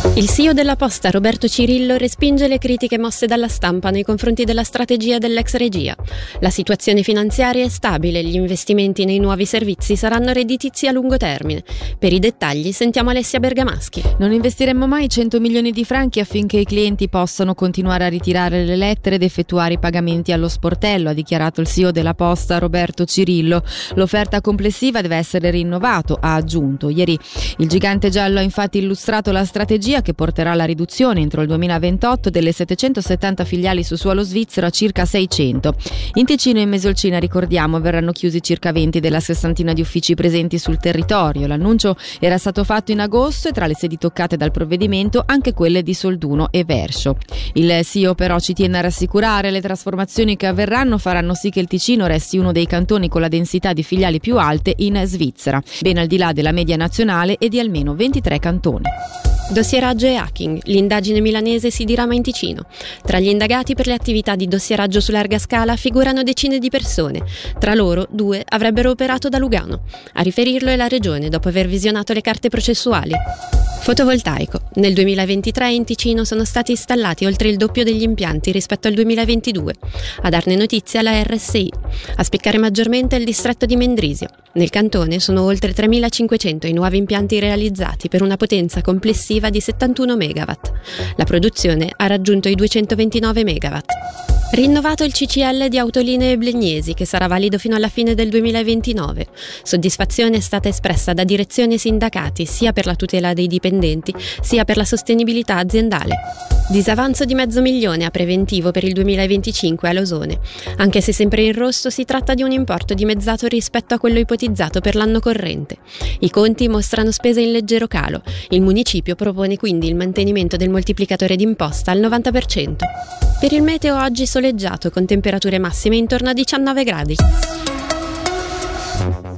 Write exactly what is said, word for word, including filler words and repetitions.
Il C E O della Posta, Roberto Cirillo, respinge le critiche mosse dalla stampa nei confronti della strategia dell'ex regia. La situazione finanziaria è stabile e gli investimenti nei nuovi servizi saranno redditizi a lungo termine. Per i dettagli sentiamo Alessia Bergamaschi. Non investiremmo mai cento milioni di franchi affinché i clienti possano continuare a ritirare le lettere ed effettuare i pagamenti allo sportello, ha dichiarato il C E O della Posta, Roberto Cirillo. L'offerta complessiva deve essere rinnovato, ha aggiunto. Ieri il gigante giallo ha infatti illustrato la strategia che porterà alla riduzione entro il duemilaventotto delle settecentosettanta filiali su suolo svizzero a circa seicento. In Ticino e in Mesolcina, ricordiamo, verranno chiusi circa venti della sessantina di uffici presenti sul territorio. L'annuncio era stato fatto in agosto e tra le sedi toccate dal provvedimento anche quelle di Solduno e Verscio. Il C E O però ci tiene a rassicurare: le trasformazioni che avverranno faranno sì che il Ticino resti uno dei cantoni con la densità di filiali più alte in Svizzera, ben al di là della media nazionale e di almeno ventitré cantoni. Dossieraggio e hacking. L'indagine milanese si dirama in Ticino. Tra gli indagati per le attività di dossieraggio su larga scala figurano decine di persone. Tra loro, due avrebbero operato da Lugano. A riferirlo è la regione, dopo aver visionato le carte processuali. Fotovoltaico. Nel duemilaventitré in Ticino sono stati installati oltre il doppio degli impianti rispetto al duemilaventidue. A darne notizia la R S I. A spiccare maggiormente il distretto di Mendrisio. Nel cantone sono oltre tremilacinquecento i nuovi impianti realizzati per una potenza complessiva di settantuno megawatt. La produzione ha raggiunto i duecentoventinove megawatt. Rinnovato il C C L di Autolinee Blegnesi, che sarà valido fino alla fine del duemilaventinove. Soddisfazione è stata espressa da direzione e sindacati sia per la tutela dei dipendenti sia per la sostenibilità aziendale. Disavanzo di mezzo milione a preventivo per il duemilaventicinque a Losone. Anche se sempre in rosso, si tratta di un importo dimezzato rispetto a quello ipotizzato per l'anno corrente. I conti mostrano spese in leggero calo. Il municipio propone quindi il mantenimento del moltiplicatore d'imposta al novanta per cento. Per il meteo oggi soleggiato con temperature massime intorno a diciannove gradi.